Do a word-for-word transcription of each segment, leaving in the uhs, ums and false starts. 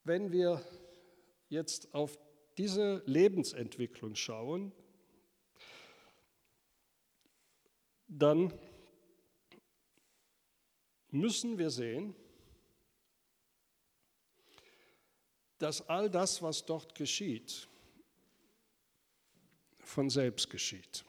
Wenn wir jetzt auf diese Lebensentwicklung schauen, dann müssen wir sehen, dass all das, was dort geschieht, von selbst geschieht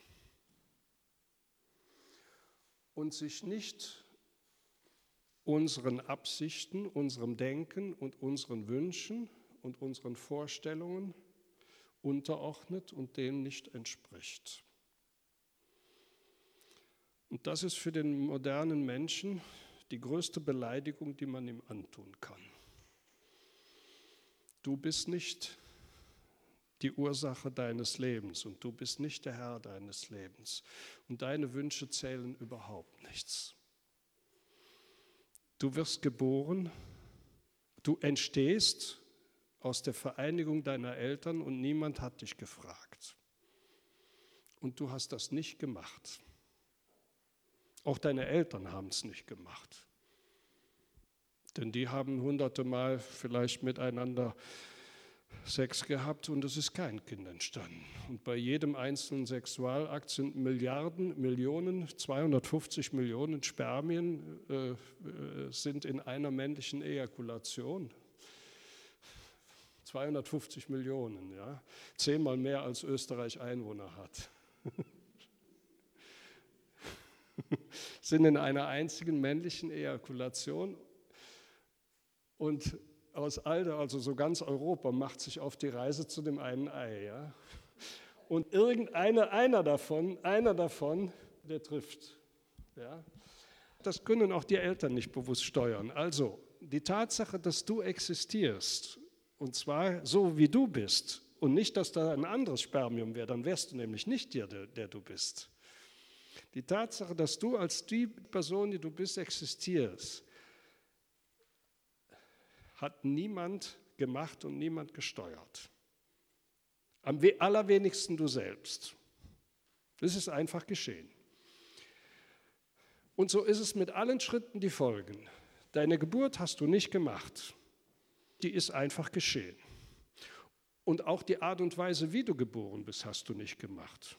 und sich nicht unseren Absichten, unserem Denken und unseren Wünschen und unseren Vorstellungen unterordnet und dem nicht entspricht. Und das ist für den modernen Menschen die größte Beleidigung, die man ihm antun kann. Du bist nicht die Ursache deines Lebens und du bist nicht der Herr deines Lebens und deine Wünsche zählen überhaupt nichts. Du wirst geboren, du entstehst aus der Vereinigung deiner Eltern und niemand hat dich gefragt. Und du hast das nicht gemacht. Auch deine Eltern haben es nicht gemacht. Denn die haben hunderte Mal vielleicht miteinander Sex gehabt und es ist kein Kind entstanden. Und bei jedem einzelnen Sexualakt sind Milliarden, Millionen, zweihundertfünfzig Millionen Spermien äh, äh, sind in einer männlichen Ejakulation. zweihundertfünfzig Millionen, ja, zehnmal mehr als Österreich Einwohner hat. Sind in einer einzigen männlichen Ejakulation und aus Alter, also so ganz Europa, macht sich auf die Reise zu dem einen Ei. Ja? Und irgendeiner, einer davon, einer davon, der trifft. Ja? Das können auch die Eltern nicht bewusst steuern. Also die Tatsache, dass du existierst, und zwar so wie du bist, und nicht, dass da ein anderes Spermium wäre, dann wärst du nämlich nicht der, der du bist. Die Tatsache, dass du als die Person, die du bist, existierst, hat niemand gemacht und niemand gesteuert. Am allerwenigsten du selbst. Das ist einfach geschehen. Und so ist es mit allen Schritten, die folgen. Deine Geburt hast du nicht gemacht. Die ist einfach geschehen. Und auch die Art und Weise, wie du geboren bist, hast du nicht gemacht.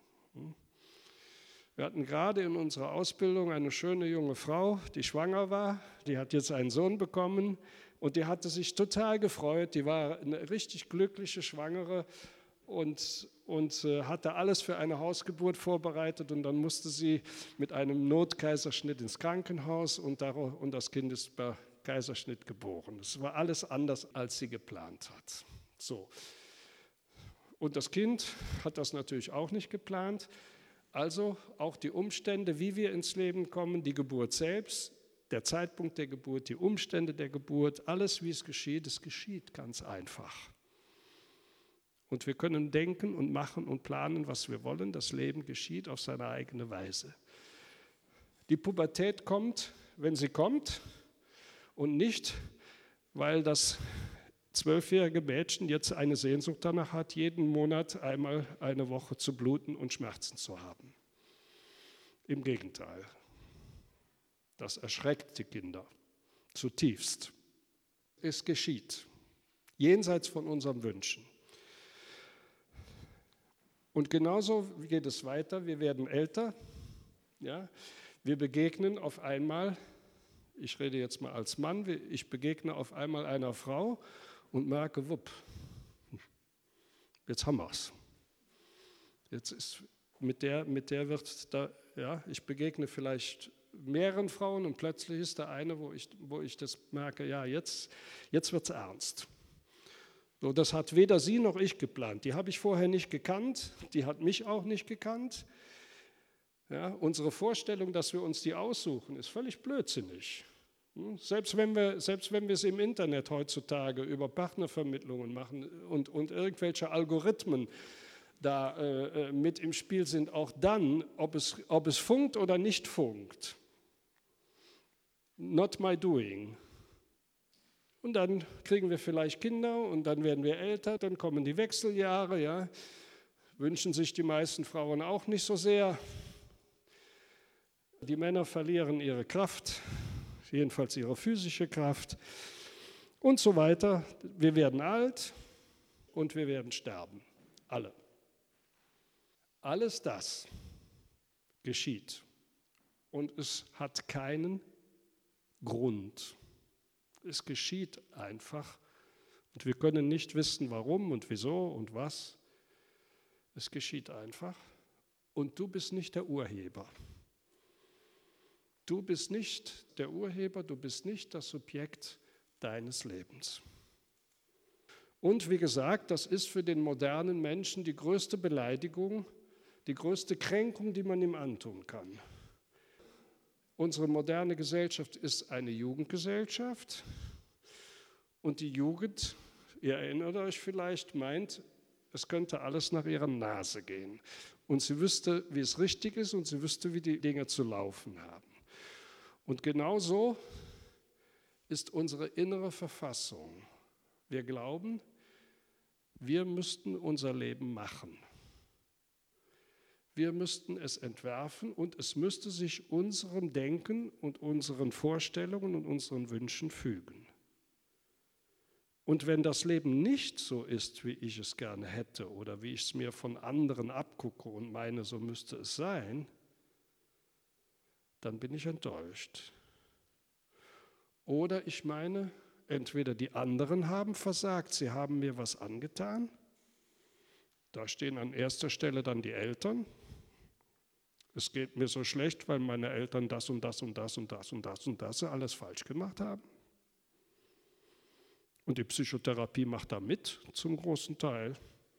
Wir hatten gerade in unserer Ausbildung eine schöne junge Frau, die schwanger war. Die hat jetzt einen Sohn bekommen und die hatte sich total gefreut. Die war eine richtig glückliche Schwangere und, und äh, hatte alles für eine Hausgeburt vorbereitet. Und dann musste sie mit einem Notkaiserschnitt ins Krankenhaus und, darauf, und das Kind ist bei Kaiserschnitt geboren. Es war alles anders, als sie geplant hat. So. Und das Kind hat das natürlich auch nicht geplant. Also auch die Umstände, wie wir ins Leben kommen, die Geburt selbst, der Zeitpunkt der Geburt, die Umstände der Geburt, alles wie es geschieht, es geschieht ganz einfach. Und wir können denken und machen und planen, was wir wollen. Das Leben geschieht auf seine eigene Weise. Die Pubertät kommt, wenn sie kommt und nicht, weil das zwölfjährige Mädchen jetzt eine Sehnsucht danach hat, jeden Monat einmal eine Woche zu bluten und Schmerzen zu haben. Im Gegenteil, das erschreckt die Kinder zutiefst. Es geschieht, jenseits von unseren Wünschen. Und genauso geht es weiter, wir werden älter, ja? Wir begegnen auf einmal, ich rede jetzt mal als Mann, ich begegne auf einmal einer Frau, und merke, wupp, jetzt haben wir es. Jetzt ist mit der, mit der wird da, ja, ich begegne vielleicht mehreren Frauen und plötzlich ist da eine, wo ich, wo ich das merke, ja, jetzt, jetzt wird es ernst. So, das hat weder sie noch ich geplant. Die habe ich vorher nicht gekannt, die hat mich auch nicht gekannt. Ja, unsere Vorstellung, dass wir uns die aussuchen, ist völlig blödsinnig. Selbst wenn wir, selbst wenn wir es im Internet heutzutage über Partnervermittlungen machen und, und irgendwelche Algorithmen da äh, mit im Spiel sind, auch dann, ob es, ob es funkt oder nicht funkt, not my doing. Und dann kriegen wir vielleicht Kinder und dann werden wir älter, dann kommen die Wechseljahre, ja, wünschen sich die meisten Frauen auch nicht so sehr. Die Männer verlieren ihre Kraft, jedenfalls ihre physische Kraft. und so weiter. Wir werden alt und wir werden sterben. Alle. Alles das geschieht und es hat keinen Grund. Es geschieht einfach und wir können nicht wissen, warum und wieso und was. Es geschieht einfach und du bist nicht der Urheber. Du bist nicht der Urheber, du bist nicht das Subjekt deines Lebens. Und wie gesagt, das ist für den modernen Menschen die größte Beleidigung, die größte Kränkung, die man ihm antun kann. Unsere moderne Gesellschaft ist eine Jugendgesellschaft und die Jugend, ihr erinnert euch vielleicht, meint, es könnte alles nach ihrer Nase gehen. Und sie wüsste, wie es richtig ist und sie wüsste, wie die Dinge zu laufen haben. Und genauso ist unsere innere Verfassung. Wir glauben, wir müssten unser Leben machen. Wir müssten es entwerfen und es müsste sich unserem Denken und unseren Vorstellungen und unseren Wünschen fügen. Und wenn das Leben nicht so ist, wie ich es gerne hätte oder wie ich es mir von anderen abgucke und meine, so müsste es sein, dann bin ich enttäuscht. Oder ich meine, entweder die anderen haben versagt, sie haben mir was angetan, da stehen an erster Stelle dann die Eltern. Es geht mir so schlecht, weil meine Eltern das und das und das und das und das und das alles falsch gemacht haben. Und die Psychotherapie macht da mit, zum großen Teil.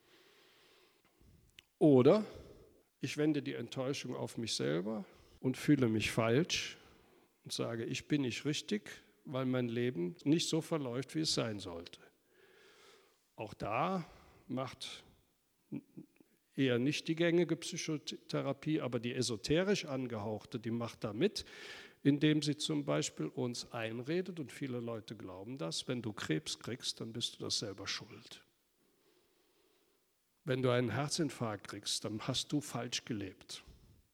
Oder ich wende die Enttäuschung auf mich selber und fühle mich falsch und sage, ich bin nicht richtig, weil mein Leben nicht so verläuft, wie es sein sollte. Auch da macht eher nicht die gängige Psychotherapie, aber die esoterisch angehauchte, die macht da mit, indem sie zum Beispiel uns einredet, und viele Leute glauben das, wenn du Krebs kriegst, dann bist du das selber schuld. Wenn du einen Herzinfarkt kriegst, dann hast du falsch gelebt.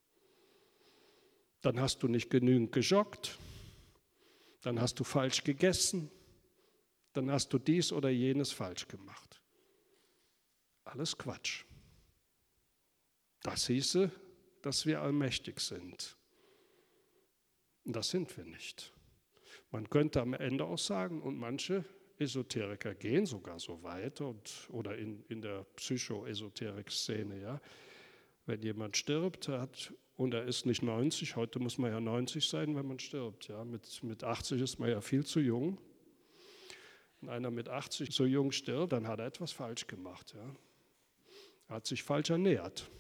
Dann hast du nicht genügend gejoggt, dann hast du falsch gegessen, dann hast du dies oder jenes falsch gemacht. Alles Quatsch. Das hieße, dass wir allmächtig sind. Und das sind wir nicht. Man könnte am Ende auch sagen, und manche Esoteriker gehen sogar so weit und, oder in, in der Psychoesoterik-Szene, ja, wenn jemand stirbt hat, und er ist nicht neunzig, heute muss man ja neunzig sein, wenn man stirbt. Ja. Mit, mit achtzig ist man ja viel zu jung. Wenn einer mit achtzig so jung stirbt, dann hat er etwas falsch gemacht. Ja. Er hat sich falsch ernährt,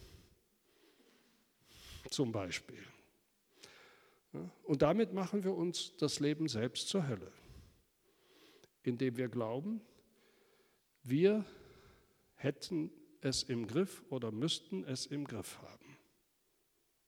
zum Beispiel. Ja. Und damit machen wir uns das Leben selbst zur Hölle, indem wir glauben, wir hätten es im Griff oder müssten es im Griff haben.